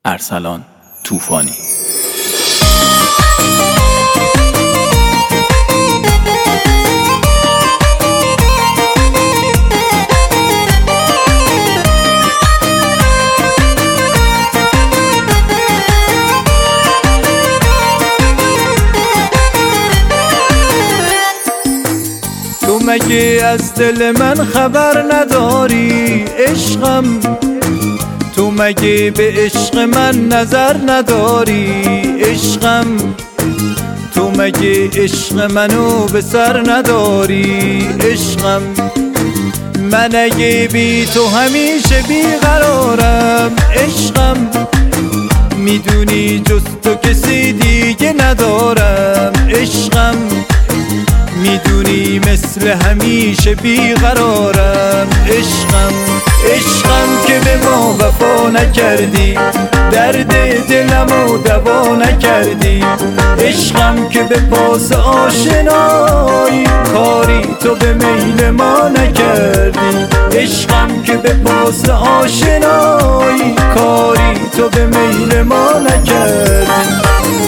ارسلان طوفانی. تو مگه از دل من خبر نداری عشقم؟ تو مگه به عشق من نظر نداری عشقم؟ تو مگه عشق منو به سر نداری عشقم؟ من اگه بی تو همیشه بیقرارم عشقم، میدونی جز تو کسی دیگه ندارم عشقم، میدونی مثل همیشه بیقرارم عشقم. عشقم که به ما وفا نکردی، درد دلمو دوا نکردی، عشقم که به پاس آشنایی کاری تو به میل ما نکردی، عشقم که به پاس آشنایی کاری تو به میل ما نکردی.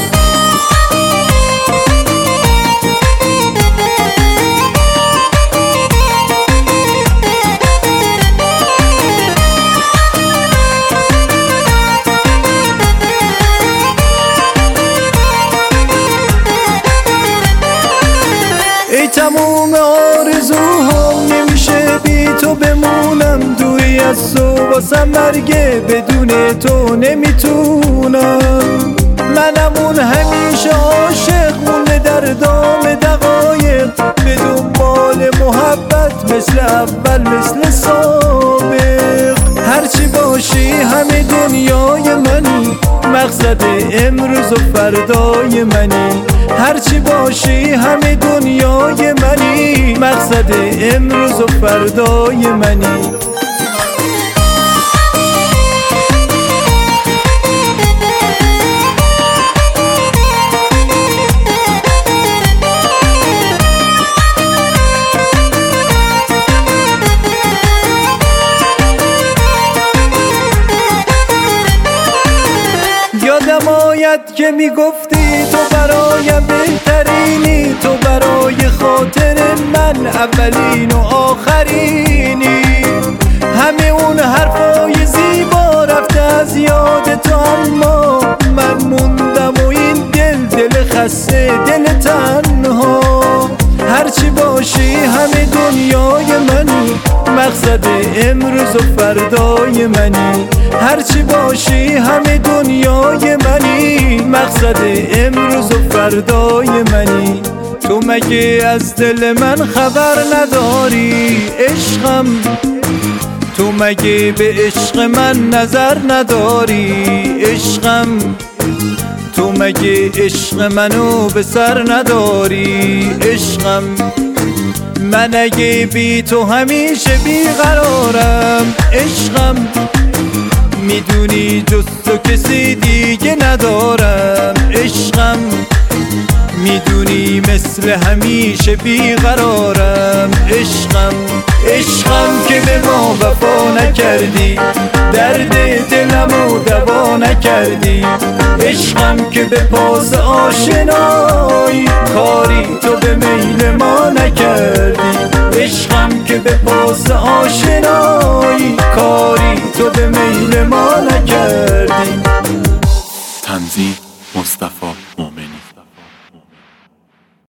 ای تموم آرزوهام نمیشه بی تو بمونم، دوری از تو واسم مرگه بدون تو نمیتونم. منم اون همیشه عاشق مونده در دام دقایق، به دنبال محبت مثل اول مثل سابق. هرچی باشی همه دنیای منی، مقصد امروز و فردای منی. هرچی باشی همه دنیای منی، مقصد امروز و فردای منی. یادم آید که میگفتی تو برایم بهترینی، تو برای خاطر من اولین و آخرینی. همه اون حرفای زیبا رفته از یاد تو، اما من موندم و این دل خسته دل تنها. هرچی باشی همه دنیای منی، مقصد امروز و فردای منی. هرچی باشی همه دنیای منی، مقصد امروز و فردای منی. تو مگه از دل من خبر نداری عشقم؟ تو مگه به عشق من نظر نداری عشقم؟ تو مگه عشق منو به سر نداری عشقم؟ من اگه بی تو همیشه بیقرارم عشقم، میدونی جز تو کسی دیگه ندارم عشقم، میدونی مثل همیشه بیقرارم عشقم. عشقم که به ما وفا نکردی، درد دلمو دوا نکردی، عشقم که به پاس آشنایی کاری تو به میل ما نکردی، عشقم که به پاس آشنایی کاری تو به میل ما نکردی. تنظیم مصطفی مومنی.